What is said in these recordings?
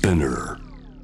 Spinner.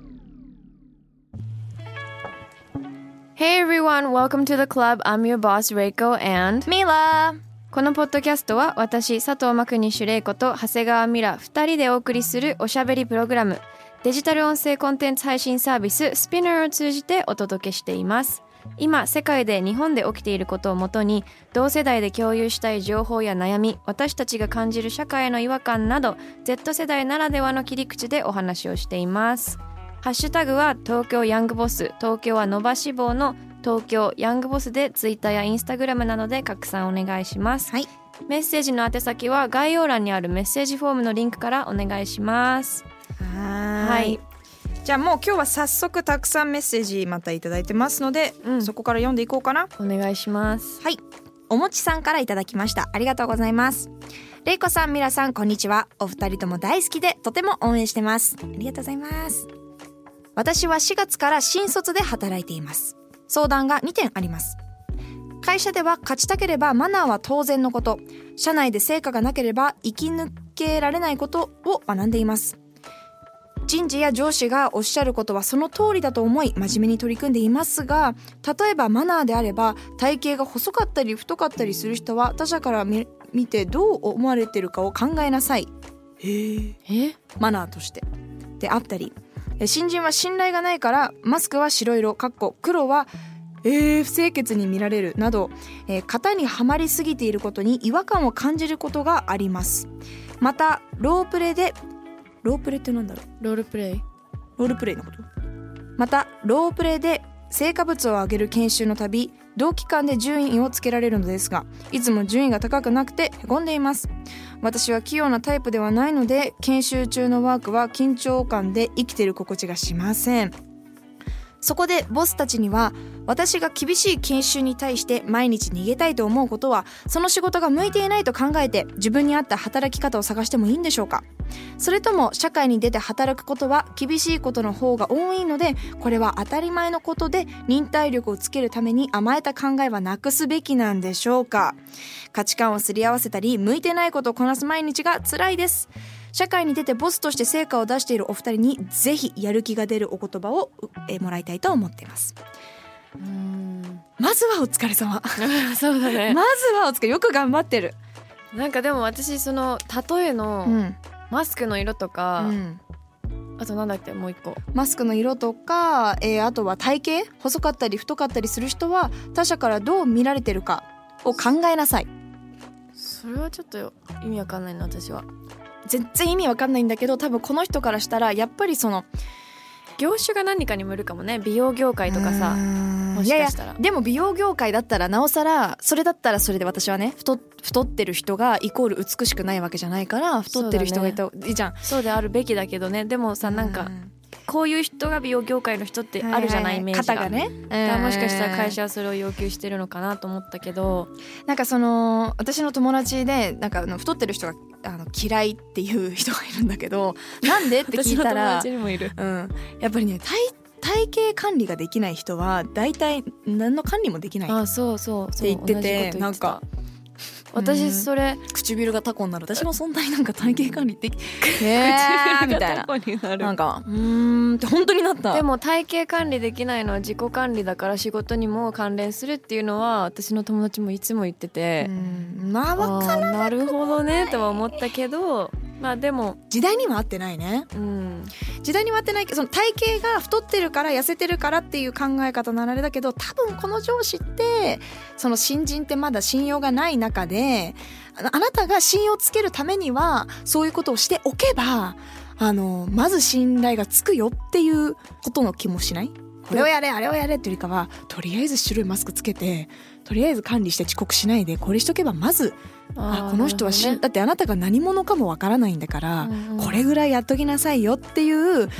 Hey everyone, welcome to the club. I'm your boss Reiko and Mila。 このポッドキャストは私佐藤真国主玲子と長谷川ミラ2人でお送りするおしゃべりプログラム、デジタル音声コンテンツ配信サービス Spinner を通じてお届けしています。今世界で日本で起きていることをもとに同世代で共有したい情報や悩み、私たちが感じる社会への違和感など Z 世代ならではの切り口でお話をしています。ハッシュタグは東京ヤングボス、東京は伸ばし棒の東京ヤングボスでツイッターやインスタグラムなどで拡散お願いします、 はい、 メッセージの宛先は概要欄にあるメッセージフォームのリンクからお願いします。 はい、じゃあもう今日は早速たくさんメッセージまたいただいてますので、そこから読んでいこうかな。 お願いします。 はい、おもちさんからいただきました。ありがとうございます。れいこさん、みらさん、こんにちは。お二人とも大好きでとても応援してます。ありがとうございます。私は4月から新卒で働いています。相談が2点あります。会社では勝ちたければマナーは当然のこと、社内で成果がなければ生き抜けられないことを学んでいます。人事や上司がおっしゃることはその通りだと思い真面目に取り組んでいますが、例えばマナーであれば体型が細かったり太かったりする人は他者から見てどう思われてるかを考えなさい。マナーとしてであったり、新人は信頼がないからマスクは白色黒は不清潔に見られるなど、型にはまりすぎていることに違和感を感じることがあります。またロープレってなんだろう。 ロールプレイのこと。またロープレで成果物を上げる研修のたび同期間で順位をつけられるのですが、いつも順位が高くなくてへこんでいます。私は器用なタイプではないので研修中のワークは緊張感で生きている心地がしません。そこでボスたちには、私が厳しい研修に対して毎日逃げたいと思うことはその仕事が向いていないと考えて自分に合った働き方を探してもいいんでしょうか。それとも社会に出て働くことは厳しいことの方が多いので、これは当たり前のことで忍耐力をつけるために甘えた考えはなくすべきなんでしょうか。価値観をすり合わせたり向いてないことをこなす毎日が辛いです。社会に出てボスとして成果を出しているお二人にぜひやる気が出るお言葉をもらいたいと思っています。まずはお疲れ様そうだね。 まずはお疲れ、よく頑張ってる。 なんかでも私その例えのマスクの色とか、あとなんだっけ、もう一個マスクの色とか、あとは体型細かったり太かったりする人は他者からどう見られてるかを考えなさい。 それはちょっと意味わかんないな。私は全然意味わかんないんだけど、多分この人からしたらやっぱりその業種が何かにもよるかもね。美容業界とかさ、もしかしたら。 でも美容業界だったらなおさら、それだったらそれで私はね、太ってる人がイコール美しくないわけじゃないから、太ってる人がいたいいじゃん。 そうであるべきだけどね。でもさ、なんかこういう人が美容業界の人ってあるじゃない、イメージが。 方がね、 もしかしたら会社はそれを要求してるのかなと思ったけど、 なんかその私の友達でなんか太ってる人が嫌いっていう人がいるんだけど、なんでって聞いたら私の友達にもいる、 やっぱりね、体型管理ができない人は大体何の管理もできないって言ってて、なんか私それ唇がタコになる。私もそんなになんか体型管理できみたいな、なんかって本当になった。 でも体型管理できないのは自己管理だから仕事にも関連するっていうのは私の友達もいつも言ってて、 まあ分からなるほどねとは思ったけど、まあでも時代には合ってないね、時代には合ってないけど、その体型が太ってるから痩せてるからっていう考え方ならあれだけど、多分この上司ってその新人ってまだ信用がない中で、あなたが信用つけるためにはそういうことをしておけばまず信頼がつくよっていうことの気もしない？これをやれあれをやれっていうよりかは、とりあえず白いマスクつけてとりあえず管理して遅刻しないでこれしとけば、まずこの人はね、だってあなたが何者かもわからないんだから、これぐらいやっときなさいよっていう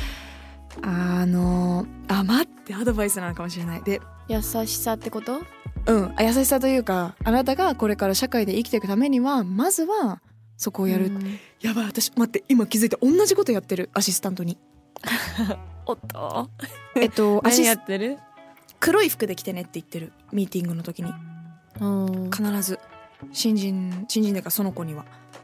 待ってアドバイスなのかもしれない。で、 優しさってこと？ 優しさというか、あなたがこれから社会で生きていくためにはまずはそこをやる、やばい、私待って、今気づいた、同じことやってる。アシスタントにおっと何やってる？ 黒い服で着てねって言ってる。ミーティングの時に必ず新人だからその子には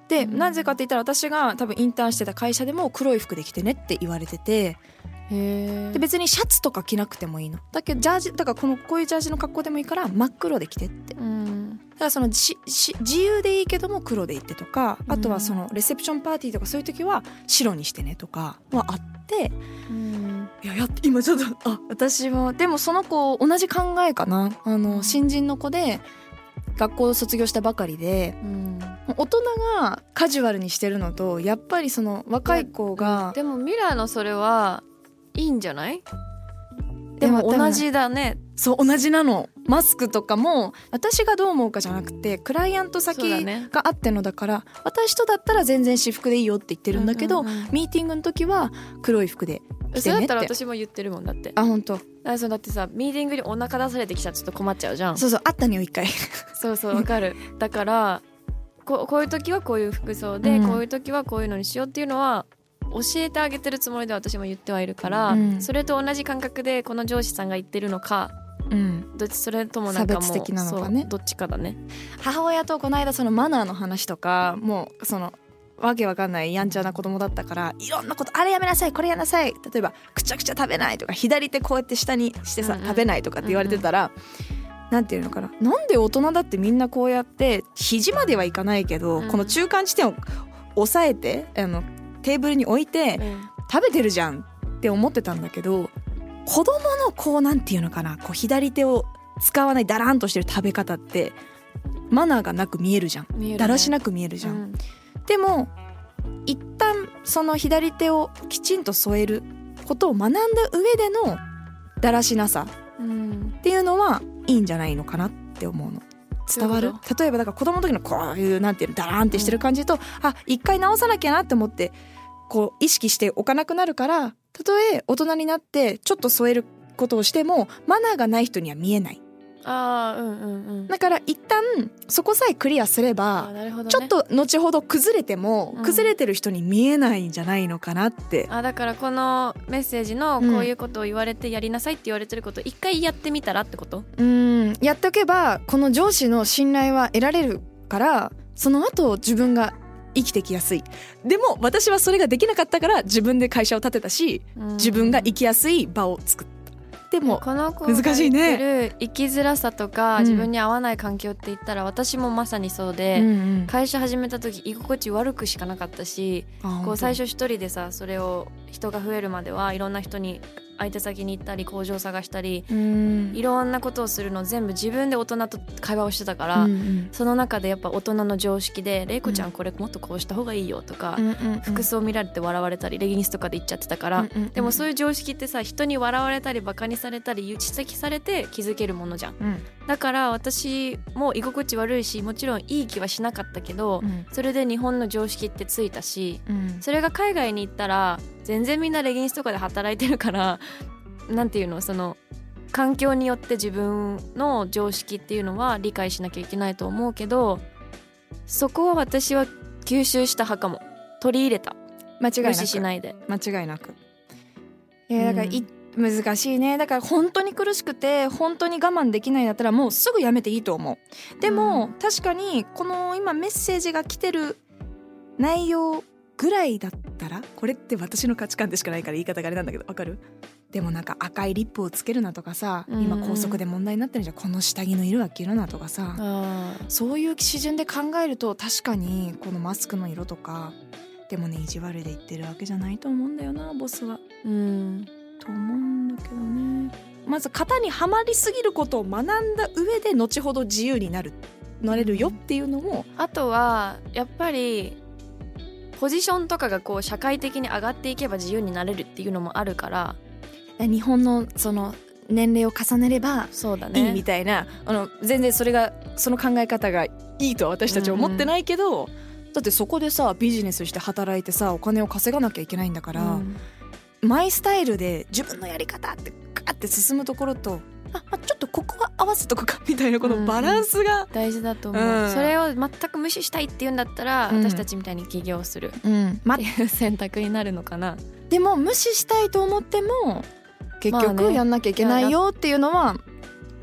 でなぜかって言ったら私が多分インターンしてた会社でも黒い服で着てねって言われてて、で別にシャツとか着なくてもいいのだけどジャージだからこういうジャージの格好でもいいから真っ黒で着てって、だからその自由でいいけども黒でいってとか、あとはそのレセプションパーティーとかそういう時は白にしてねとかはあって、今ちょっと私もでもその子同じ考えかな。新人の子で学校を卒業したばかりで、大人がカジュアルにしてるのとやっぱりその若い子が、 でもミラのそれはいいんじゃない？でも同じだね。 そう同じなの。マスクとかも私がどう思うかじゃなくてクライアント先があってのだから私とだったら全然私服でいいよって言ってるんだけど、ミーティングの時は黒い服で着てねって。 それだったら私も言ってるもんだって。 本当。 だってさミーティングにお腹出されてきちゃちょっと困っちゃうじゃん。 そうあったによ一回そうわかるだからこういう時はこういう服装で、こういう時はこういうのにしようっていうのは教えてあげてるつもりで私も言ってはいるから、それと同じ感覚でこの上司さんが言ってるのか、それともなんかもう差別的なのかね、 どっちかだね。 母親とこの間そのマナーの話とかもうそのわけわかんないやんちゃな子供だったからいろんなことあれやめなさいこれやめなさい、例えばくちゃくちゃ食べないとか左手こうやって下にしてさ、食べないとかって言われてたら、なんていうのかな、なんで大人だってみんなこうやって肘まではいかないけど、この中間地点を押さえてテーブルに置いて、食べてるじゃんって思ってたんだけど、子供のこうなんていうのかな、こう左手を使わないダラーンとしてる食べ方ってマナーがなく見えるじゃん、だらしなく見えるじゃん、でも一旦その左手をきちんと添えることを学んだ上でのだらしなさっていうのはいいんじゃないのかなって思うの。伝わる？例えばだから子供の時のこういうなんていうのダラーンってしてる感じと、一回直さなきゃなって思ってこう意識しておかなくなるから、たとえ大人になってちょっと添えることをしてもマナーがない人には見えない。だから一旦そこさえクリアすれば、ちょっと後ほど崩れても、崩れてる人に見えないんじゃないのかなって。 だからこのメッセージのこういうことを言われてやりなさいって言われてることを一回やってみたらってこと？ やっておけばこの上司の信頼は得られるから、その後自分が生きてきやすい。でも私はそれができなかったから自分で会社を建てたし、自分が生きやすい場を作った。でもこの子が言ってる生きづらさとか、自分に合わない環境って言ったら私もまさにそうで、会社始めた時居心地悪くしかなかったし、こう最初一人でさ、それを人が増えるまではいろんな人に相手先に行ったり工場探したり、いろんなことをするの全部自分で大人と会話をしてたから、その中でやっぱ大人の常識でレイコちゃんこれもっとこうした方がいいよとか、服装見られて笑われたりレギンスとかで言っちゃってたから、でもそういう常識ってさ、人に笑われたりバカにされたり指摘されて気づけるものじゃん、だから私も居心地悪いし、もちろんいい気はしなかったけど、それで日本の常識ってついたし、それが海外に行ったら全然みんなレギンスとかで働いてるから、なんていうの、その環境によって自分の常識っていうのは理解しなきゃいけないと思うけど、そこは私は吸収した派かも。取り入れた。 間違いなく。 無視しないで。 間違いなく。だから難しいね。だから本当に苦しくて本当に我慢できないんだったらもうすぐやめていいと思う。でも、確かにこの今メッセージが来てる内容ぐらいだったら、これって私の価値観でしかないから言い方があれなんだけど、わかる？でもなんか赤いリップをつけるなとかさ、今校則で問題になってるじゃん、この下着の色は着るなとかさ、そういう基準で考えると確かにこのマスクの色とかでもね、意地悪で言ってるわけじゃないと思うんだよな、ボスは。と思うんだけどね。まず型にはまりすぎることを学んだ上で後ほど自由になれるよっていうのも、 あとはやっぱりポジションとかがこう社会的に上がっていけば自由になれるっていうのもあるから、 日本のその年齢を重ねればいいみたいな、全然それがその考え方がいいとは私たちは思ってないけど、だってそこでさビジネスして働いてさお金を稼がなきゃいけないんだから、マイスタイルで自分のやり方ってガーって進むところと、ちょっとここは合わせとくかみたいなこのバランスが、 大事だと思う、それを全く無視したいって言うんだったら、私たちみたいに起業するっていう選択になるのかな。 でも無視したいと思っても結局やんなきゃいけないよっていうのは、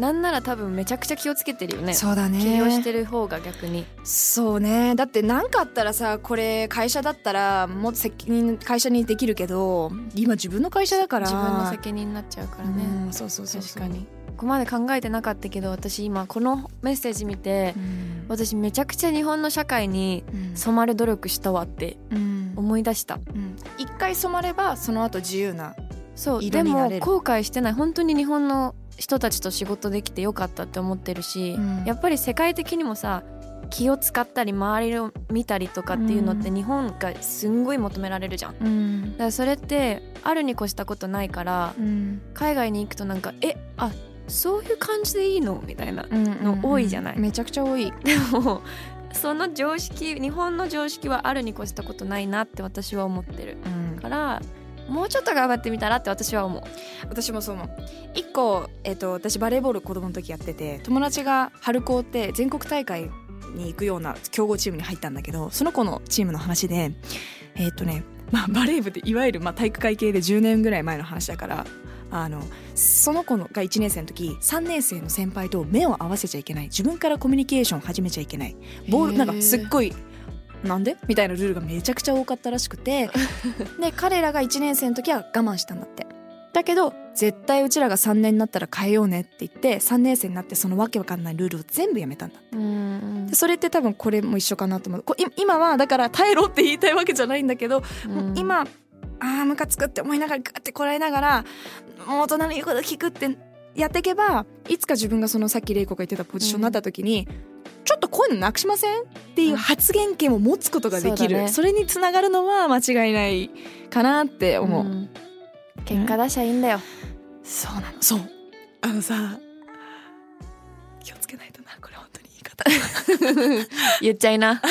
なんなら多分めちゃくちゃ気をつけてるよね。 そうだね。 起業してる方が逆に。 そうね。だって何かあったらさ、これ会社だったらもっと責任会社にできるけど、今自分の会社だから自分の責任になっちゃうからね。 そうそうそうそう。 確かにここまで考えてなかったけど、私今このメッセージ見て、私めちゃくちゃ日本の社会に染まる努力したわって思い出した。 一回染まればその後自由なそうでも後悔してない。本当に日本の人たちと仕事できてよかったって思ってるし、やっぱり世界的にもさ、気を使ったり周りを見たりとかっていうのって日本がすんごい求められるじゃん、だからそれってあるに越したことないから、海外に行くとなんかそういう感じでいいのみたいなの多いじゃない、 めちゃくちゃ多い。 でもその常識、日本の常識はあるに越したことないなって私は思ってる、から、もうちょっと頑張ってみたらって私は思う。 私もそう思う。一個、私バレーボール子供の時やってて、友達が春高って全国大会に行くような強豪チームに入ったんだけど、その子のチームの話でバレー部っていわゆる体育会系で10年ぐらい前の話だから、その子が1年生の時、3年生の先輩と目を合わせちゃいけない、自分からコミュニケーション始めちゃいけない、ボールなんかすっごいなんでみたいなルールがめちゃくちゃ多かったらしくてで彼らが1年生の時は我慢したんだって。だけど絶対うちらが3年になったら変えようねって言って3年生になってそのわけわかんないルールを全部やめたんだ。でそれって多分これも一緒かなと思う。今はだから耐えろって言いたいわけじゃないんだけど、今ムカつくって思いながらガッてこらえながら、もう大人の言うこと聞くってやっていけば、いつか自分がそのさっき玲子が言ってたポジションになった時に、ちょっとこういうのなくしませんっていう発言権を持つことができる、それにつながるのは間違いないかなって思う、 結果出しゃいいんだよ、 そうなの。そうさ、気をつけないとな、これ本当に言い方言っちゃいな。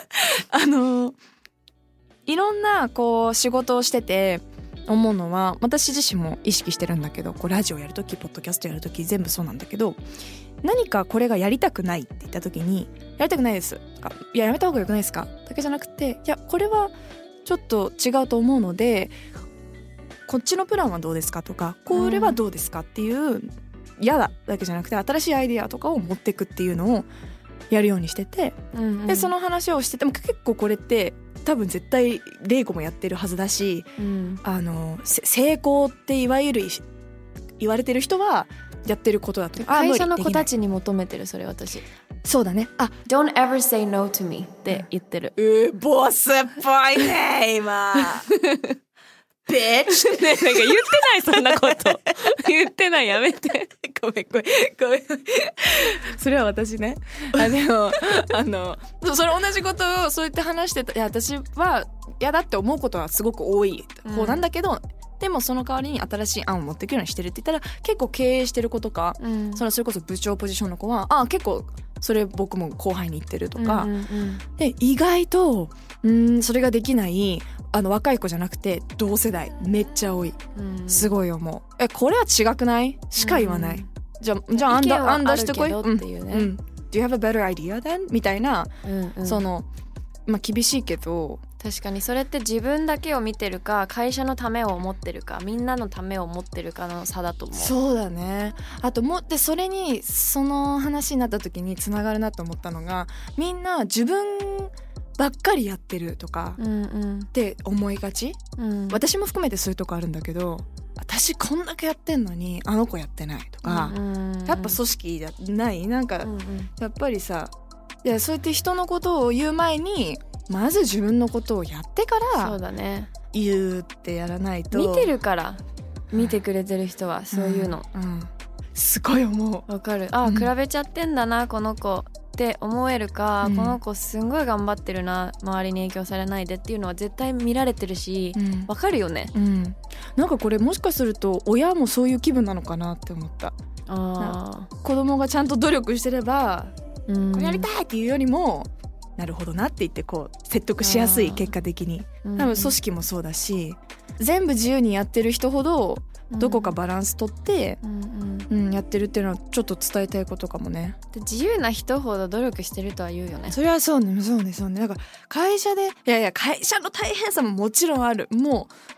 いろんな仕事をしてて思うのは、私自身も意識してるんだけど、ラジオやるときポッドキャストやるとき全部そうなんだけど、何かこれがやりたくないって言ったときに、やりたくないです、いややめた方がよくないですかだけじゃなくて、いやこれはちょっと違うと思うのでこっちのプランはどうですかとか、これはどうですかっていう嫌だけじゃなくて、新しいアイデアとかを持っていくっていうのをやるようにしてて、でその話をしてても結構これって多分絶対玲子もやってるはずだし、成功っていわゆる言われてる人はやってることだと。 会社の子たちに求めてる、それ私。 そうだね。 Don't ever say no to me って言ってる。 ボスっぽいね今。ビッチね、なんか言ってないそんなこと言ってない、やめて。 ごめんそれは私ね。でもそれ同じことをそうやって話してた。いや私は嫌だって思うことはすごく多い方なんだけど、でもその代わりに新しい案を持ってくるようにしてるって言ったら、結構経営してる子とか、それこそ部長ポジションの子は結構それ僕も後輩に言ってるとか、で意外とそれができない若い子じゃなくて同世代めっちゃ多い、すごい思う。これは違くないしか言わない、じゃあ案出してこいっていうね、Do you have a better idea then? みたいな、厳しいけど、 確かにそれって自分だけを見てるか、会社のためを思ってるか、みんなのためを思ってるかの差だと思う。 そうだね。あとでそれにその話になった時につながるなと思ったのが、みんな自分ばっかりやってるとかって思いがち、私も含めてそういうとこあるんだけど、私こんだけやってんのにあの子やってないとか、やっぱ組織じゃないなんか、やっぱりさ、いやそうやって人のことを言う前にまず自分のことをやってからそうだね、 言うってやらないと。 見てるから見てくれてる人はそういうの、 すごい思う。 わかる。比べちゃってんだなこの子って思えるか、この子すんごい頑張ってるな、周りに影響されないでっていうのは絶対見られてるし、わかるよね、 なんかこれもしかすると親もそういう気分なのかなって思った。子供がちゃんと努力してれば、これやりたいっていうよりもなるほどなって言って説得しやすい、結果的に。多分組織もそうだし、全部自由にやってる人ほどどこかバランス取って、やってるっていうのはちょっと伝えたいことかもね。 で自由な人ほど努力してるとは言うよね。 それはそうね。なんか会社で会社の大変さももちろんある。も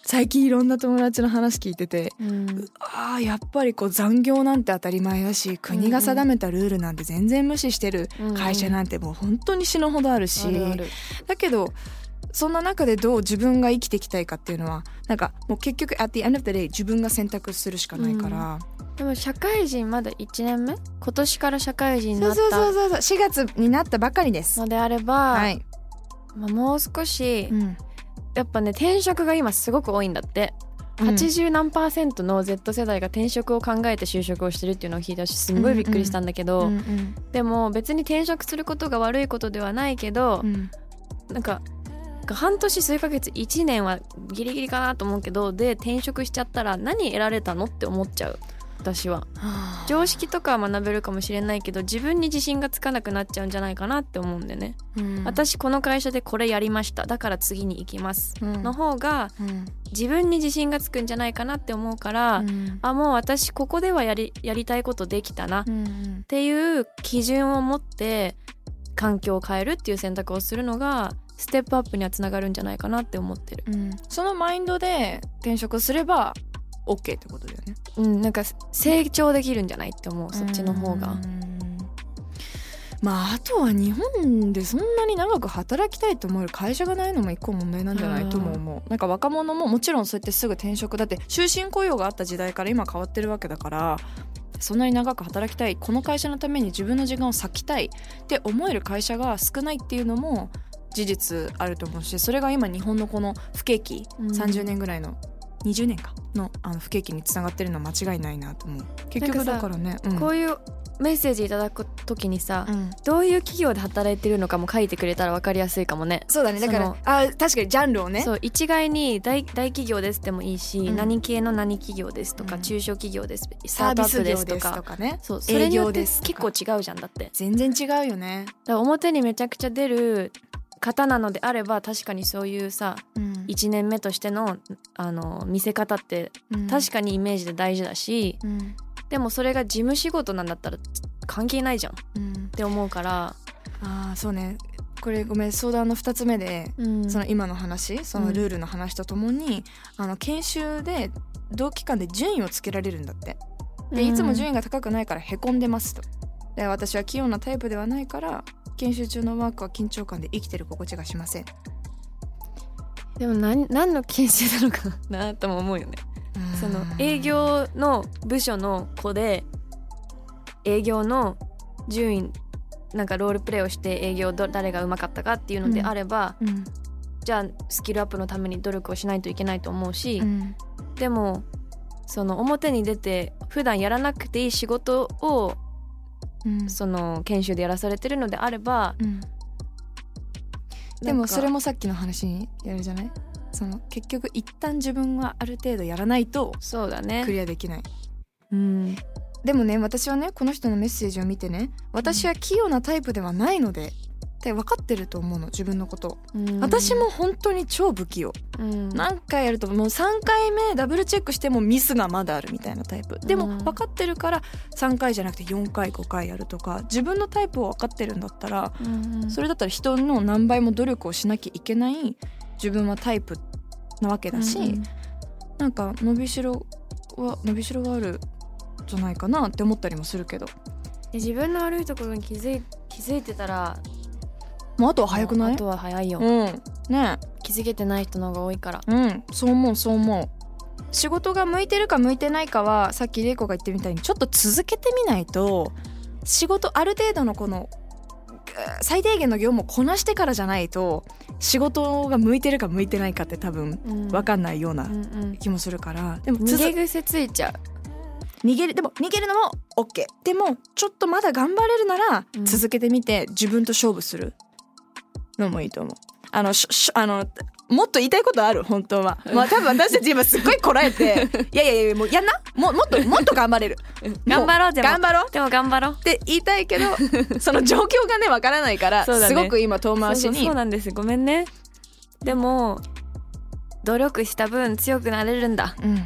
最近いろんな友達の話聞いてて、やっぱりこう残業なんて当たり前だし、国が定めたルールなんて全然無視してる会社なんてもう本当に死ぬほどあるし、だけどそんな中でどう自分が生きていきたいかっていうのはなんかもう結局 at the end of the day 自分が選択するしかないから、 でも社会人まだ1年目、今年から社会人になったそう4月になったばかりですのであれば、もう少し、やっぱね転職が今すごく多いんだって、80何%の Z 世代が転職を考えて就職をしてるっていうのを聞いたし、すんごいびっくりしたんだけど、でも別に転職することが悪いことではないけど、なんか半年数ヶ月1年はギリギリかなと思うけど、で転職しちゃったら何得られたのって思っちゃう。私は常識とかは学べるかもしれないけど、自分に自信がつかなくなっちゃうんじゃないかなって思うんでね、私この会社でこれやりました、だから次に行きます、の方が自分に自信がつくんじゃないかなって思うから、もう私ここではやりたいことできたなっていう基準を持って環境を変えるっていう選択をするのがステップアップにはつながるんじゃないかなって思ってる、 そのマインドで転職すれば OK ってことだよね。 なんか成長できるんじゃないって思う、そっちの方が。 あとは日本でそんなに長く働きたいと思える会社がないのも一個問題なんじゃないとも思う。なんか若者ももちろんそうやってすぐ転職、だって終身雇用があった時代から今変わってるわけだから、そんなに長く働きたい、この会社のために自分の時間を割きたいって思える会社が少ないっていうのも事実あると思うし、それが今日本のこの不景気、30年ぐらいの20年かの不景気につながってるのは間違いないなと思う。結局だからね、 こういうメッセージいただくときにさ、どういう企業で働いてるのかも書いてくれたら分かりやすいかもね。 そうだね、だから確かにジャンルをね、 そう一概に 大企業ですでもいいし、何系の何企業ですとか、中小企業です、スタートアップですとかね、そうそれによって結構違うじゃん。だって全然違うよね。 だから表にめちゃくちゃ出る方なのであれば、確かにそういうさ、1年目としての見せ方って確かにイメージで大事だし、でもそれが事務仕事なんだったら関係ないじゃん、って思うから。 そうね、これごめん、相談の2つ目で、その今の話、そのルールの話とともに、研修で同期間で順位をつけられるんだって。でいつも順位が高くないからへこんでますと。で私は器用なタイプではないから研修中のワークは緊張感で生きてる心地がしません。 でも何の研修なのかなとも思うよね。その営業の部署の子で営業の順位なんかロールプレイをして営業誰がうまかったかっていうのであれば、じゃあスキルアップのために努力をしないといけないと思うし、でもその表に出て普段やらなくていい仕事を、その研修でやらされてるのであれば、 でもそれもさっきの話にやるじゃない、その結局一旦自分はある程度やらないとクリアできない。でもね、私はねこの人のメッセージを見てね、私は器用なタイプではないのでって分かってると思うの、自分のことを。私も本当に超不器用、何回やるともう3回目ダブルチェックしてもミスがまだあるみたいなタイプでも分かってるから3回じゃなくて4回5回やるとか、自分のタイプを分かってるんだったら、それだったら人の何倍も努力をしなきゃいけない自分はタイプなわけだし、なんか伸びしろはあるじゃないかなって思ったりもするけど、 自分の悪いところに気づいてたらもうあとは早くない？ あとは早いよ、 ね、 気づけてない人の方が多いから。 そう思う。仕事が向いてるか向いてないかはさっき玲子が言ってみたいにちょっと続けてみないと、仕事ある程度のこの最低限の業務をこなしてからじゃないと仕事が向いてるか向いてないかって多分分かんないような気もするから、 でも逃げ癖ついちゃう。 でも逃げるのも OK。 でもちょっとまだ頑張れるなら続けてみて自分と勝負するのもいいと思う。もっと言いたいことある本当は。多分私たち今すっごいこらえていやもうやんな、もっと頑張れる頑張ろうでも頑張ろうって言いたいけどその状況がねわからないから、すごく今遠回しに。 そうなんです、ごめんね。でも努力した分強くなれるんだ。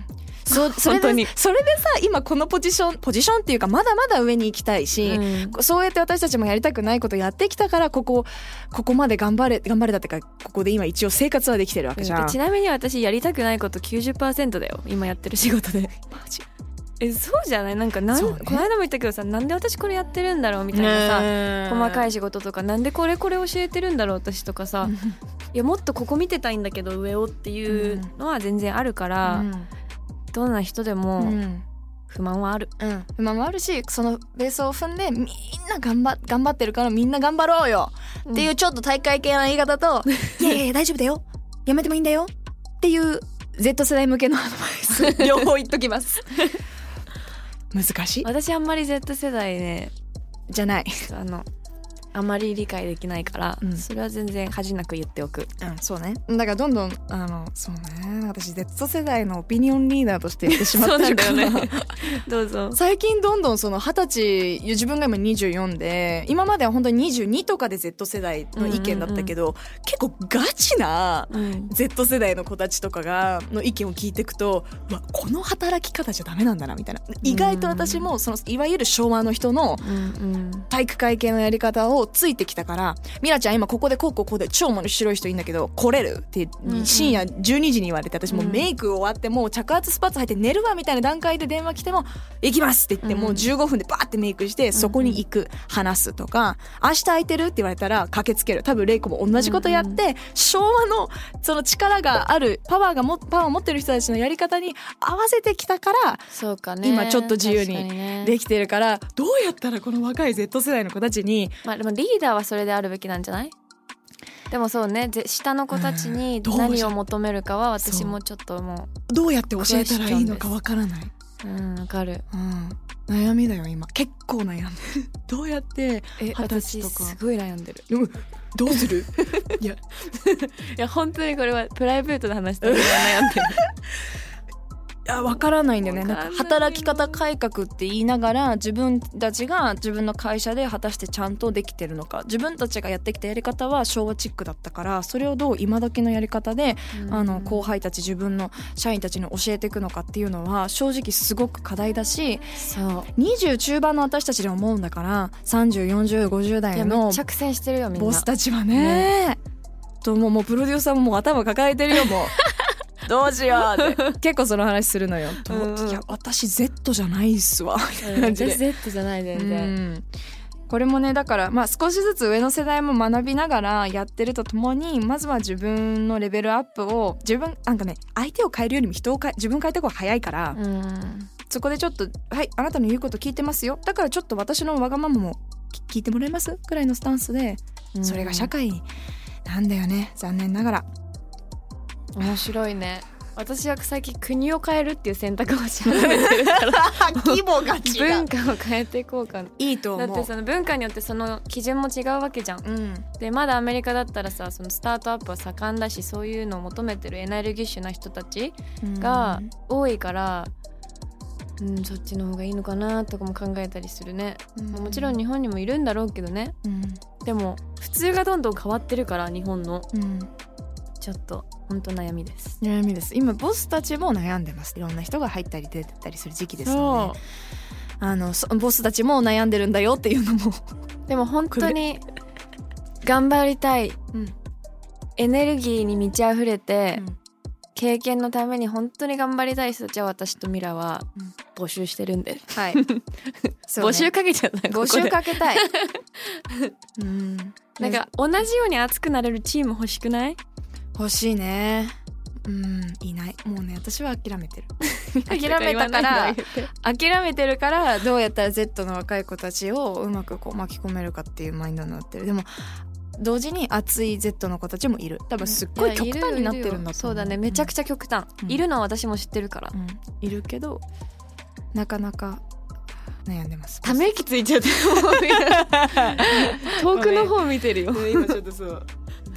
それ本当にでさ今このポジションっていうかまだまだ上に行きたいし、そうやって私たちもやりたくないことやってきたからここまで頑張れだってかここで今一応生活はできてるわけじゃん。 ちなみに私やりたくないこと 90% だよ今やってる仕事で。 マジそうじゃない？なんかそうねこの間も言ったけどさ、なんで私これやってるんだろうみたいなさ、細かい仕事とかなんでこれ教えてるんだろう私とかさいやもっとここ見てたいんだけど上をっていうのは全然あるから、どんな人でも不満はある、 不満もあるし、そのベースを踏んでみんな頑張ってるからみんな頑張ろうよっていうちょっと大会系な言い方と、いやいや大丈夫だよやめてもいいんだよっていう Z 世代向けのアドバイス両方言っときます難しい。 私あんまり Z 世代ねじゃないあまり理解できないから、それは全然恥なく言っておく。 そうね。だからどんどんそうね、私 Z 世代のオピニオンリーダーとして言ってしまったからそうなんだよねどうぞ。 最近どんどんその20歳、自分が今24で今までは本当に22とかで Z 世代の意見だったけど、結構ガチな Z 世代の子たちとかの意見を聞いていくと、この働き方じゃダメなんだなみたいな、意外と私もそのいわゆる昭和の人の体育会系のやり方をついてきたから、ミラちゃん今ここでこうで超面白い人いいんだけど来れるって深夜12時に言われて、私もうメイク終わってもう着圧スパッツ履いて寝るわみたいな段階で電話来ても行きますって言って、もう15分でバーってメイクしてそこに行く、話すとか、明日空いてるって言われたら駆けつける。多分レイコも同じことやって、昭和のその力があるパワーを持ってる人たちのやり方に合わせてきたから、 そうかね、 今ちょっと自由にできてるから、どうやったらこの若い Z 世代の子たちに、 でもリーダーはそれであるべきなんじゃない？でもそうね、下の子たちに何を求めるかは私もちょっともうどうやって教えたらいいのかわからない。 わかる、 悩みだよ今、結構悩んでるどうやって20歳とか。 私すごい悩んでる。 どうするいや本当にこれはプライベートな話だけど悩んでるわからないんだよね。なんか働き方改革って言いながら自分たちが自分の会社で果たしてちゃんとできてるのか、自分たちがやってきたやり方は昭和チックだったから、それをどう今時のやり方で後輩たち、自分の社員たちに教えていくのかっていうのは正直すごく課題だし、20中盤の私たちで思うんだから、30、40、50代のめっちゃ苦戦してるよみんなボスたちはね、ともうプロデューサーももう頭抱えてるよもうどうしようって結構その話するのよ。いや私 Z じゃないっすわ私 Z じゃない全然、 これもね、だから少しずつ上の世代も学びながらやってるとともに、まずは自分のレベルアップを、なんかね、相手を変えるよりも自分を変えた方が早いから、そこでちょっとはいあなたの言うこと聞いてますよ、だからちょっと私のわがままも聞いてもらえますくらいのスタンスで、それが社会なんだよね、残念ながら。 面白いね。私は最近国を変えるっていう選択をし始めてるから規模が違う、 文化を変えていこうかな。 いいと思う。 だってその文化によってその基準も違うわけじゃん、でまだアメリカだったらさ、そのスタートアップは盛んだし、そういうのを求めてるエネルギッシュな人たちが多いから、そっちの方がいいのかなとかも考えたりするね、もちろん日本にもいるんだろうけどね、でも普通がどんどん変わってるから日本の、ちょっと本当悩みです。 今ボスたちも悩んでます。いろんな人が入ったり出てったりする時期ですので、ボスたちも悩んでるんだよっていうのもでも本当に頑張りたい、エネルギーに満ち溢れて、経験のために本当に頑張りたい人たちは私とミラは募集してるんで、 はい募集かけちゃった。 募集かけたいなんか同じように熱くなれるチーム欲しくない？ 欲しいね。いない。もうね、私は諦めてる諦めてるから、どうやったら Z の若い子たちをうまくこう巻き込めるかっていうマインドになってる。でも同時に熱い Z の子たちもいる。多分すっごい極端になってるんだと思う。 そうだね、めちゃくちゃ極端、いるのは私も知ってるから、 いるけどなかなか悩んでます。 ため息ついちゃって遠くの方見てるよ今ちょっとそう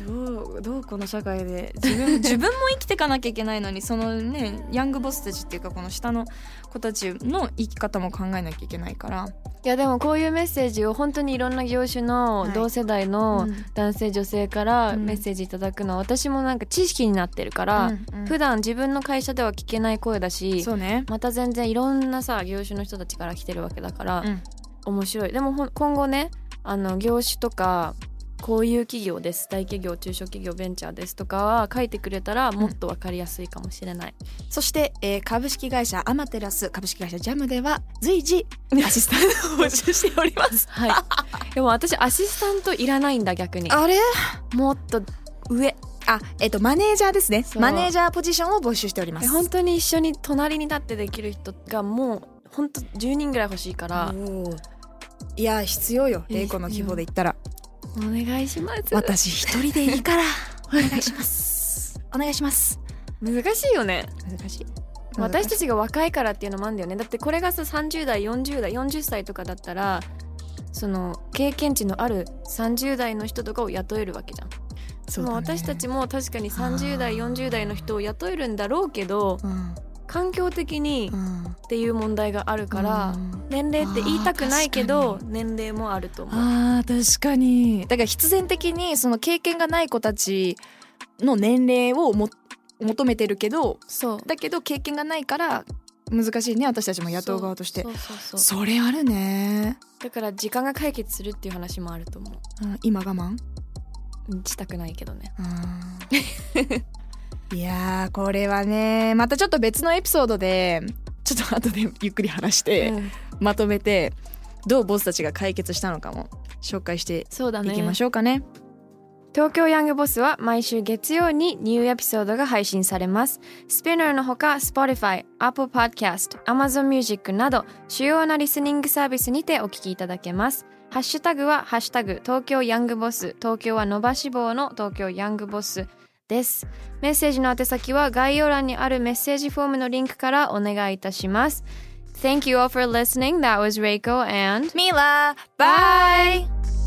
どうこの社会で自分も生きていかなきゃいけないのに、そのねヤングボスたちっていうかこの下の子たちの生き方も考えなきゃいけないから。 いやでもこういうメッセージを本当にいろんな業種の同世代の男性女性からメッセージいただくのは私もなんか知識になってるから、普段自分の会社では聞けない声だし、 そうね、 また全然いろんなさ業種の人たちから来てるわけだから、面白い。でも今後ね業種とかこういう企業です、大企業中小企業ベンチャーですとかは書いてくれたらもっと分かりやすいかもしれない、 そして、株式会社アマテラス、株式会社ジャムでは随時アシスタントを募集しておりますはいでも私アシスタントいらないんだ逆に。 あれもっと上、 マネージャーですね。 そうマネージャーポジションを募集しております。 本当に一緒に隣に立ってできる人がもう本当10人ぐらい欲しいから。 いや必要よ、レイコの規模で言ったら。 お願いします。 私一人でいいからお願いしますお願いします。 難しいよね。 難しい。 私たちが若いからっていうのもあるんだよね。だってこれがさ30代40代40歳とかだったらその経験値のある30代の人とかを雇えるわけじゃん。 そうだね、 もう私たちも確かに30代40代の人を雇えるんだろうけど、環境的にっていう問題があるから、年齢って言いたくないけど年齢もあると思う。 確かに。だから必然的にその経験がない子たちの年齢を求めてるけど、 そうだけど経験がないから難しいね、私たちも雇う側として。 そうそれあるね。 だから時間が解決するっていう話もあると思う。 今我慢したくないけどねいやーこれはねまたちょっと別のエピソードでちょっと後でゆっくり話して、まとめてどうボスたちが解決したのかも紹介していきましょうかね。 東京ヤングボスは毎週月曜にニューエピソードが配信されます。スピナーのほか Spotify、Apple Podcast、Amazon Music など主要なリスニングサービスにてお聞きいただけます。ハッシュタグはハッシュタグ東京ヤングボス、東京は伸ばし棒の東京ヤングボスです。メッセージの宛先は概要欄にあるメッセージフォームのリンクからお願いいたします。Thank you all for listening. That was Reiko and Mila. Bye!